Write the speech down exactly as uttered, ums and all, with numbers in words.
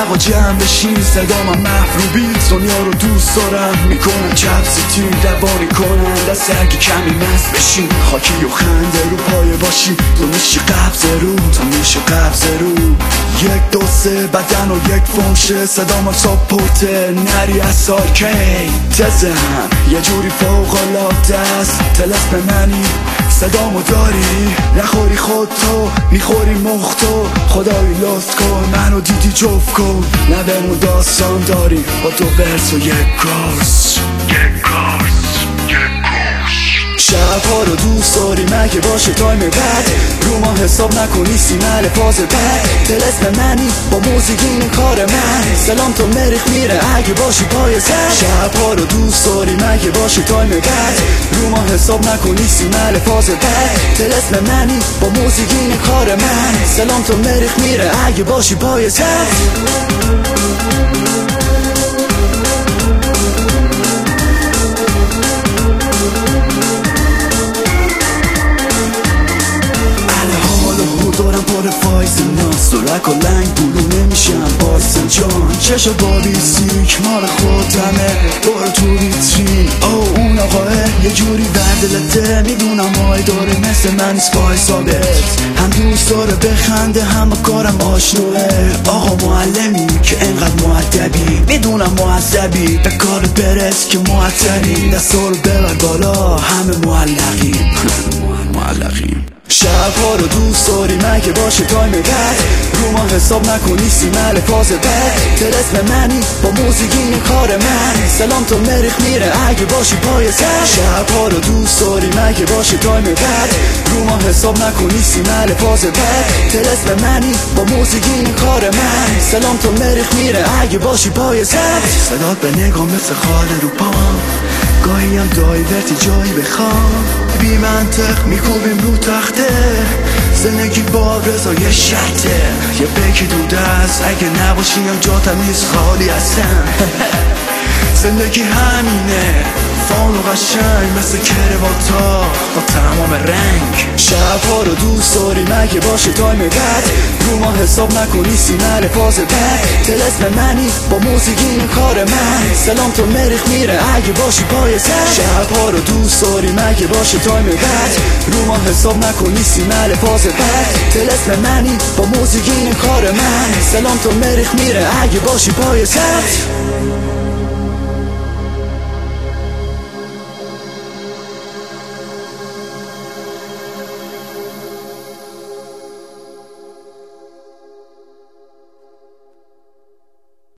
رفقا جمع بشین، صدا من محروبی دنیا رو دوست دارم میکنن چپس تیر دوانی کنن دست اگه کمی مست بشین، خاکی و خنده رو پایه باشی، تو میشی قبض رو تو میشی قبض رو یک دو سه بدن و یک فونشه، صدا من ساپورته نری از سارکی تزه هم یه جوری فوق العاده است، طلسم منی صدامو داری نخوری خود تو میخوری مختو، خدایی لطف کن منو دیدی جفت کن، لبمو داستان داری با دو ورس و یک کورس یک کورس یک کورس. شبها رو دوست داری مگه باشه تایم بد، رو ما حساب نکنی سیمل فاز بد، طلسم منی با موزیک این کار من، سلام تو مریخ میره اگه باشی پای سر. شبها رو دوست داری مگه باشه تایم بد، رو ما حساب نکنی سیمل فاز بد، طلسم منی با موزیک این کار من، سلام تو مریخ میره اگه باشی پای سر. دارم پر فایز ناس سرک و لنگ بلو نمیشم بایسن جان، چشا بابی سیک مال خودمه برو تو ویترین، او اون آقاه یه جوری بردلته میدونم های داره مثل من اسپای ثابت، هم دوست داره بخنده هم کارم آشنوه، آقا معلمی که انقدر معدبی میدونم معذبی به کار برس که معطلی، دستا رو ببر بالا همه معلقیم معلقیم. شبها رو دوست داری مگه باشه تایم بد، رو ما حساب نکنی سیمل فاز بد، طلسم منی با موزیک این کار من، سلام تو مریخ میره اگه باشی پای سر. شبها رو دوست داری مگه باشه تایم بد، رو ما حساب نکنی سیمل فاز بد، طلسم منی با موزیک این کار من، سلام تو مریخ میره اگه باشی پای سر. صدات به نگاه مثل خاله رو پام، گاهی هم دایورتی جایی بخوام، بی منطق میکوبیم رو تخته، زندگی با رضا یه شرطه، یه بکی دوده است اگه نباشیم جاتم نیست خالی هستم زندگی همینه فان و قشنگ مثل کرواتا با تمام رنگ. شبها رو دوست داری مگه باشه تایم بد، رو ما حساب نکنی سیمل فاز بد، طلسم منی با موزیک این کار من، سلام تو مریخ میره اگه باشی پای سر. شبها رو دوست داری مگه باشه تایم بد، رو ما حساب نکنی سیمل فاز بد، طلسم منی با موزیک این کار من، سلام تو مریخ میره اگه باشی پای سر.